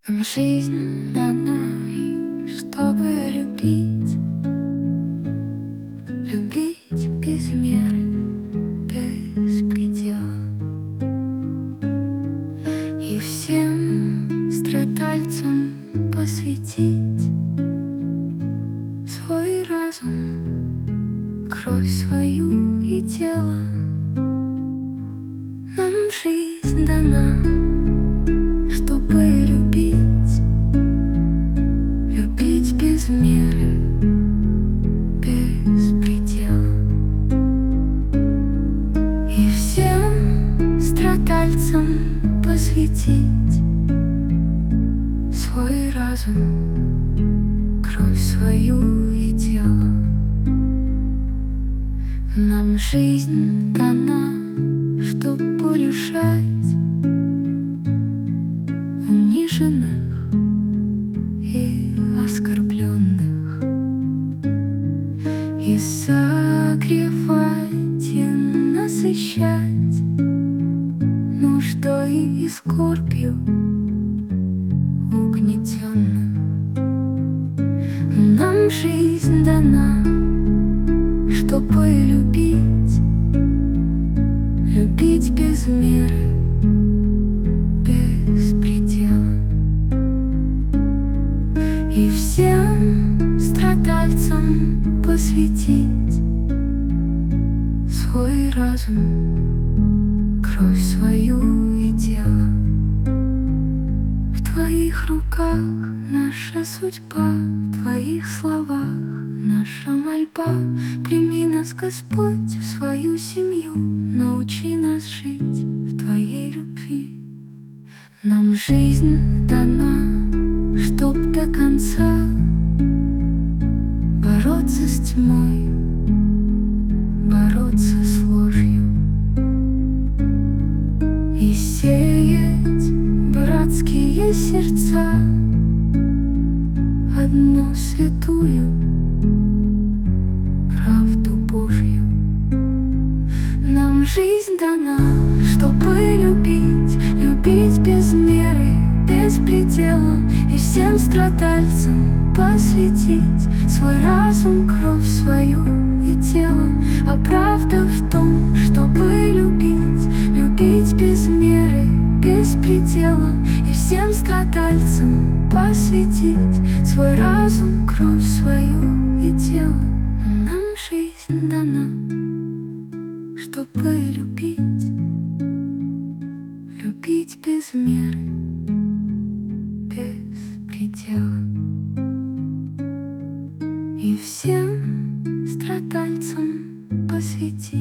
Жизнь дана, чтобы любить, любить без меры, без предела. И всем страдальцам посвятить свой разум, кровь свою и тело. Нам жизнь дана, чтобы любить, любить без меры, без предела. И всем страдальцам посвятить свой разум, кровь свою и тело. Нам жизнь дана, чтоб порешать униженных и оскорбленных, и согревать и насыщать нуждой и скорбью угнетенных. Нам жизнь дана, чтобы любить, любить без меры, без предела. И всем страдальцам посвятить свой разум, кровь свою и тело. В твоих руках наша судьба, в твоих словах наша мольба. Прими нас, Господь, в свою семью, научи нас жить в твоей любви. Нам жизнь дана, чтоб до конца бороться с тьмой, бороться с ложью и сеять братские сердца, одну святую правду Божью. Нам жизнь дана, чтобы любить, любить без меры, без предела. И всем страдальцам посвятить свой разум, кровь свою и тело. А правда в том, чтобы любить, любить без меры, без предела. И всем страдальцам посвятить свой разум, кровь свою и тело. Нам жизнь дана, чтобы любить, любить без меры, без предела. И всем страдальцам посвятить